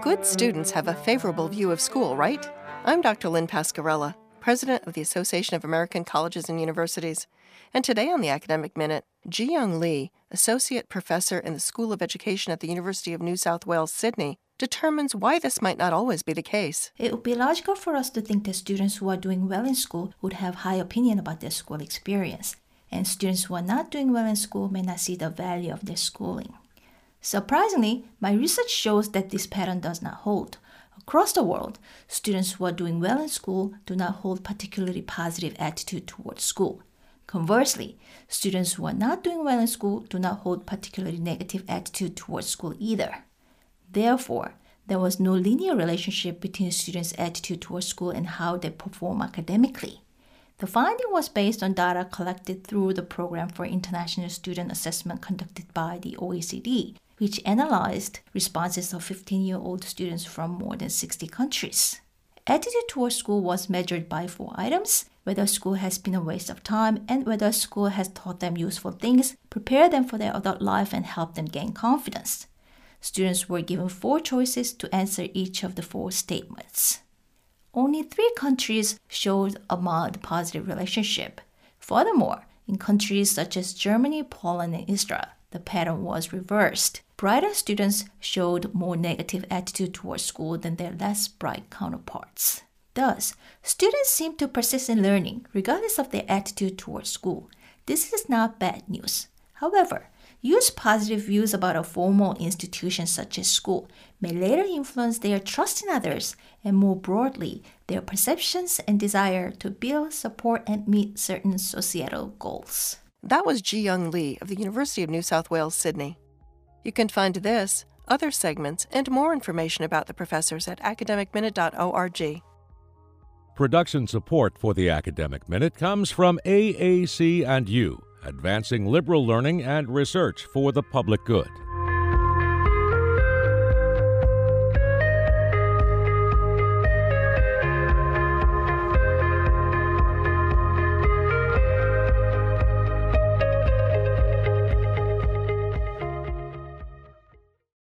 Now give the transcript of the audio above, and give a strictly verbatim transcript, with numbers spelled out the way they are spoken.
Good students have a favorable view of school, right? I'm Doctor Lynn Pascarella, President of the Association of American Colleges and Universities. And today on the Academic Minute, Ji-Young Lee, Associate Professor in the School of Education at the University of New South Wales, Sydney, determines why this might not always be the case. It would be logical for us to think that students who are doing well in school would have high opinion about their school experience, and students who are not doing well in school may not see the value of their schooling. Surprisingly, my research shows that this pattern does not hold. Across the world, students who are doing well in school do not hold particularly positive attitude towards school. Conversely, students who are not doing well in school do not hold particularly negative attitude towards school either. Therefore, there was no linear relationship between students' attitude towards school and how they perform academically. The finding was based on data collected through the Program for International Student Assessment conducted by the O E C D, which analyzed responses of fifteen-year-old students from more than sixty countries. Attitude towards school was measured by four items: whether school has been a waste of time and whether school has taught them useful things, prepared them for their adult life, and helped them gain confidence. Students were given four choices to answer each of the four statements. Only three countries showed a mild positive relationship. Furthermore, in countries such as Germany, Poland, and Israel, the pattern was reversed. Brighter students showed more negative attitude towards school than their less bright counterparts. Thus, students seem to persist in learning regardless of their attitude towards school. This is not bad news. However, used positive views about a formal institution such as school may later influence their trust in others and, more broadly, their perceptions and desire to build, support, and meet certain societal goals. That was Ji-Young Lee of the University of New South Wales, Sydney. You can find this, other segments, and more information about the professors at academic minute dot org. Production support for the Academic Minute comes from A A C and U, advancing liberal learning and research for the public good.